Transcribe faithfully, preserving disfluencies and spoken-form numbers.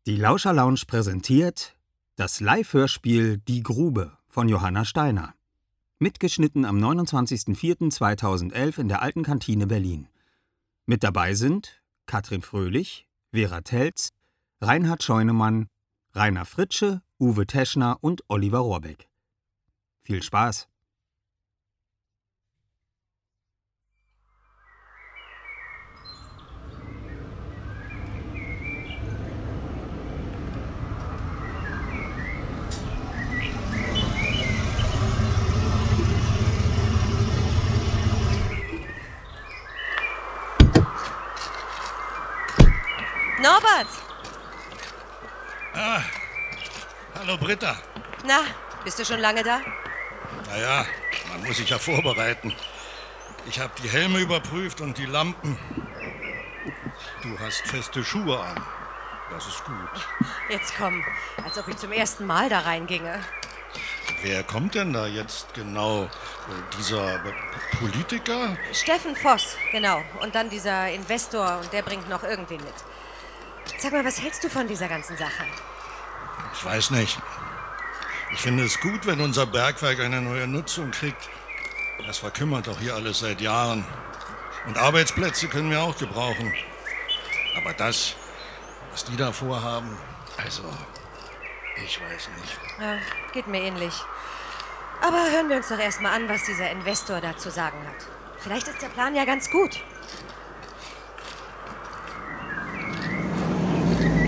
Die Lauscher Lounge präsentiert das Live-Hörspiel Die Grube von Johanna Steiner. Mitgeschnitten am neunundzwanzigsten vierten zweitausendelf in der Alten Kantine Berlin. Mit dabei sind Katrin Fröhlich, Vera Telz, Reinhard Scheunemann, Rainer Fritsche, Uwe Teschner und Oliver Rohrbeck. Viel Spaß! Norbert! Ah, hallo Britta. Na, bist du schon lange da? Naja, man muss sich ja vorbereiten. Ich habe die Helme überprüft und die Lampen. Du hast feste Schuhe an. Das ist gut. Jetzt komm, als ob ich zum ersten Mal da reinginge. Wer kommt denn da jetzt genau? Dieser Politiker? Steffen Voss, genau. Und dann dieser Investor und der bringt noch irgendwen mit. Sag mal, was hältst du von dieser ganzen Sache? Ich weiß nicht. Ich finde es gut, wenn unser Bergwerk eine neue Nutzung kriegt. Das verkümmert doch hier alles seit Jahren. Und Arbeitsplätze können wir auch gebrauchen. Aber das, was die da vorhaben, also, ich weiß nicht. Ja, geht mir ähnlich. Aber hören wir uns doch erst mal an, was dieser Investor da zu sagen hat. Vielleicht ist der Plan ja ganz gut.